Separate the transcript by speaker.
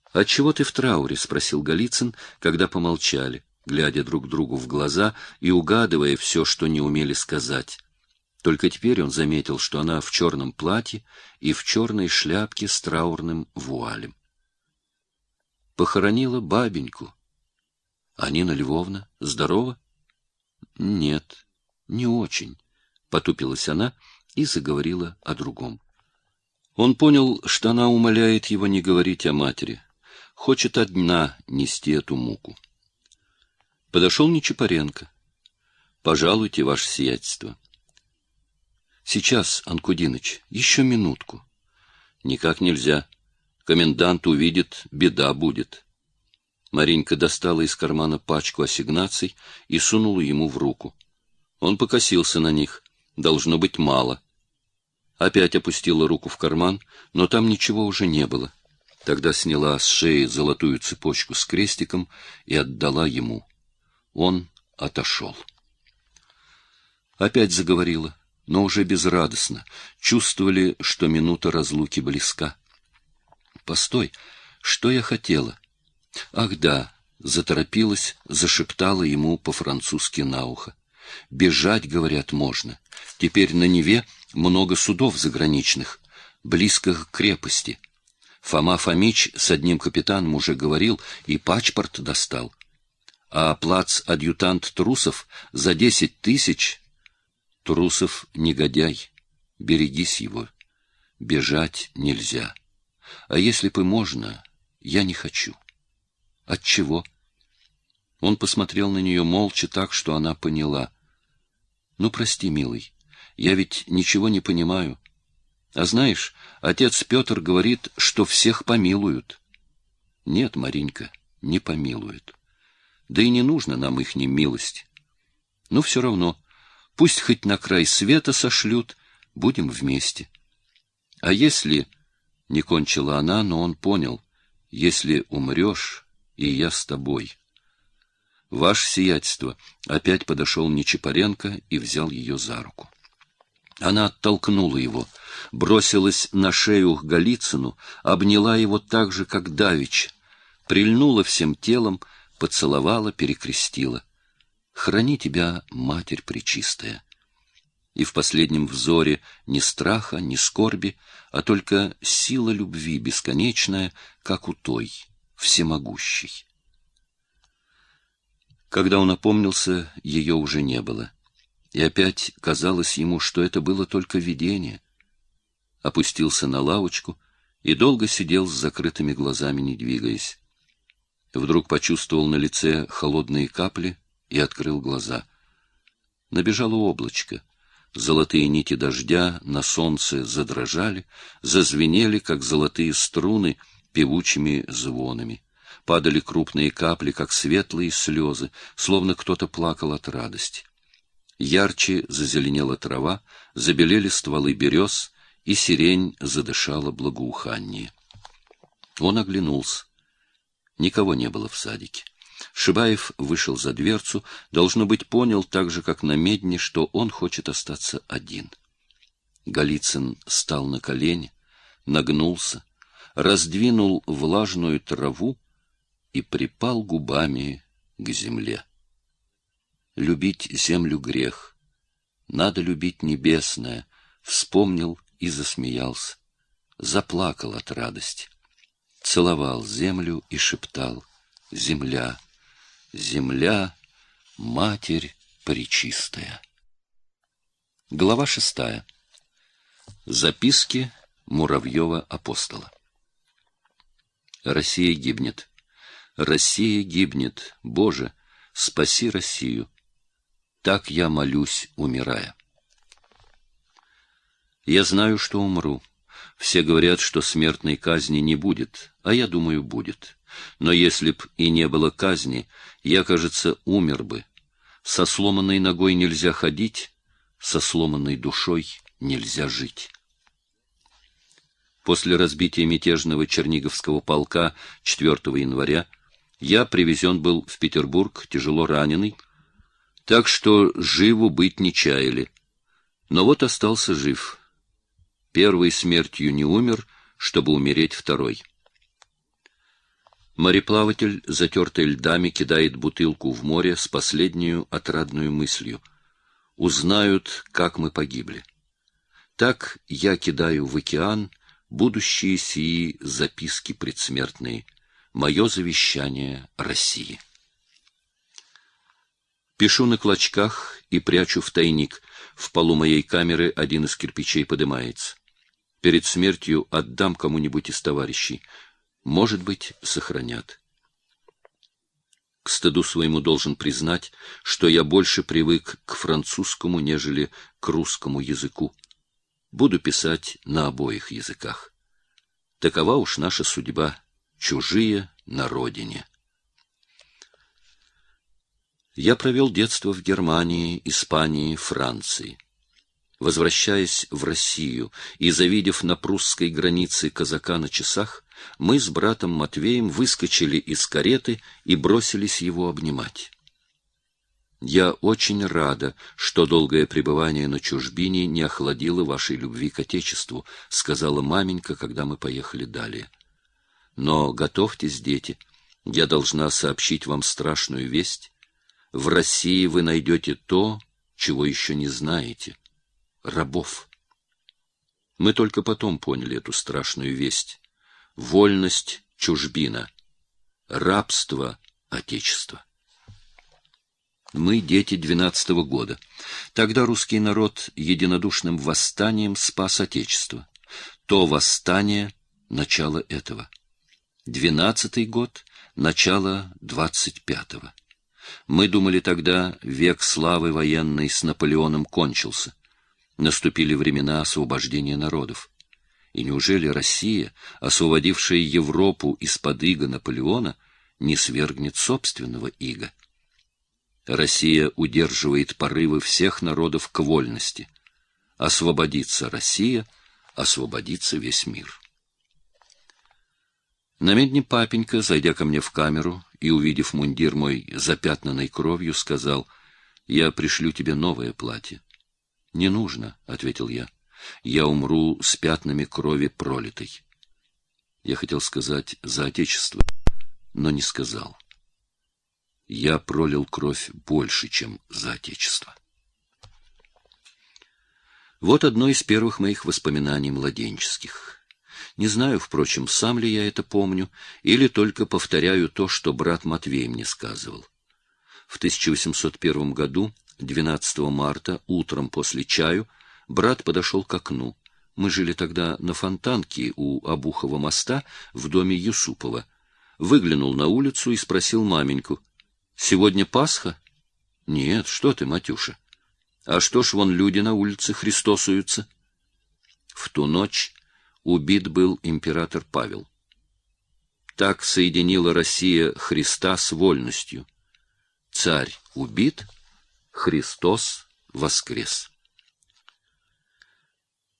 Speaker 1: — Отчего ты в трауре? — спросил Голицын, когда помолчали, глядя друг другу в глаза и угадывая все, что не умели сказать. Только теперь он заметил, что она в черном платье и в черной шляпке с траурным вуалем. — Похоронила бабеньку. — А Нина Львовна здорова? — Нет, не очень, — потупилась она и заговорила о другом. Он понял, что она умоляет его не говорить о матери, хочет одна нести эту муку. Подошел Нечапаренко. — Пожалуйте, ваше сиятельство. — Сейчас, Анкудиныч, еще минутку. — Никак нельзя. Комендант увидит, беда будет. Маринька достала из кармана пачку ассигнаций и сунула ему в руку. Он покосился на них. Должно быть мало. Опять опустила руку в карман, но там ничего уже не было. Тогда сняла с шеи золотую цепочку с крестиком и отдала ему. Он отошел. Опять заговорила, но уже безрадостно. Чувствовали, что минута разлуки близка. «Постой, что я хотела?» «Ах да!» — заторопилась, зашептала ему по-французски на ухо. «Бежать, говорят, можно. Теперь на Неве много судов заграничных, близко к крепости. Фома Фомич с одним капитаном уже говорил и пачпорт достал. А плац-адъютант Трусов за 10 000... Трусов негодяй, берегись его. Бежать нельзя. А если бы можно, я не хочу». «Отчего?» Он посмотрел на нее молча так, что она поняла. «Ну, прости, милый, я ведь ничего не понимаю. А знаешь, отец Петр говорит, что всех помилуют». «Нет, Маринька, не помилуют. Да и не нужно нам ихней милости. Ну, все равно, пусть хоть на край света сошлют, будем вместе. А если...» — не кончила она, но он понял. «Если умрешь, и я с тобой». «Ваше сиятельство», — опять подошел Нечапаренко и взял ее за руку. Она оттолкнула его, бросилась на шею к Голицыну, обняла его так же, как давеча, прильнула всем телом, поцеловала, перекрестила. «Храни тебя, Матерь Пречистая». И в последнем взоре ни страха, ни скорби, а только сила любви бесконечная, как у той, всемогущей. Когда он опомнился, ее уже не было. И опять казалось ему, что это было только видение. Опустился на лавочку и долго сидел с закрытыми глазами, не двигаясь. Вдруг почувствовал на лице холодные капли и открыл глаза. Набежало облачко. Золотые нити дождя на солнце задрожали, зазвенели, как золотые струны, певучими звонами. Падали крупные капли, как светлые слезы, словно кто-то плакал от радости. Ярче зазеленела трава, забелели стволы берез, и сирень задышала благоуханнее. Он оглянулся. Никого не было в садике. Шибаев вышел за дверцу, должно быть, понял так же, как на медне, что он хочет остаться один. Голицын стал на колени, нагнулся, раздвинул влажную траву и припал губами к земле. Любить землю грех, надо любить небесное, вспомнил и засмеялся, заплакал от радости, целовал землю и шептал: «Земля, земля, Матерь Пречистая». Глава 6. Записки Муравьева-апостола. Россия гибнет. Россия гибнет. Боже, спаси Россию. Так я молюсь, умирая. Я знаю, что умру. Все говорят, что смертной казни не будет, а я думаю, будет. Но если б и не было казни, я, кажется, умер бы. Со сломанной ногой нельзя ходить, со сломанной душой нельзя жить. После разбития мятежного Черниговского полка 4 января я привезен был в Петербург тяжело раненый, так что живу быть не чаяли. Но вот остался жив. Первой смертью не умер, чтобы умереть второй. Мореплаватель, затертый льдами, кидает бутылку в море с последнюю отрадную мыслью: узнают, как мы погибли. Так я кидаю в океан будущие сии записки предсмертные, мое завещание России. Пишу на клочках и прячу в тайник. В полу моей камеры один из кирпичей подымается. Перед смертью отдам кому-нибудь из товарищей. Может быть, сохранят. К стыду своему должен признать, что я больше привык к французскому, нежели к русскому языку. Буду писать на обоих языках. Такова уж наша судьба, чужие на родине. Я провел детство в Германии, Испании, Франции. Возвращаясь в Россию и завидев на прусской границе казака на часах, мы с братом Матвеем выскочили из кареты и бросились его обнимать. «Я очень рада, что долгое пребывание на чужбине не охладило вашей любви к Отечеству», — сказала маменька, когда мы поехали далее. «Но готовьтесь, дети, я должна сообщить вам страшную весть. В России вы найдете то, чего еще не знаете — рабов». Мы только потом поняли эту страшную весть. Вольность — чужбина, рабство — отечество. Мы дети 12-го года. Тогда русский народ единодушным восстанием спас отечество. То восстание — начало этого. 12-й год — начало 25-го. Мы думали тогда, век славы военной с Наполеоном кончился. Наступили времена освобождения народов. И неужели Россия, освободившая Европу из-под ига Наполеона, не свергнет собственного ига? Россия удерживает порывы всех народов к вольности. Освободится Россия, освободится весь мир. На медне папенька, зайдя ко мне в камеру и увидев мундир мой запятнанный кровью, сказал: «Я пришлю тебе новое платье». «Не нужно», — ответил я. «Я умру с пятнами крови пролитой». Я хотел сказать «за Отечество», но не сказал. Я пролил кровь больше, чем за Отечество. Вот одно из первых моих воспоминаний младенческих. Не знаю, впрочем, сам ли я это помню, или только повторяю то, что брат Матвей мне сказывал. В 1801 году, 12 марта, утром после чаю, брат подошел к окну. Мы жили тогда на Фонтанке у Обухова моста в доме Юсупова. Выглянул на улицу и спросил маменьку: «Сегодня Пасха?» «Нет, что ты, Матюша. А что ж вон люди на улице христосуются?» В ту ночь убит был император Павел. Так соединила Россия Христа с вольностью. Царь убит, Христос воскрес.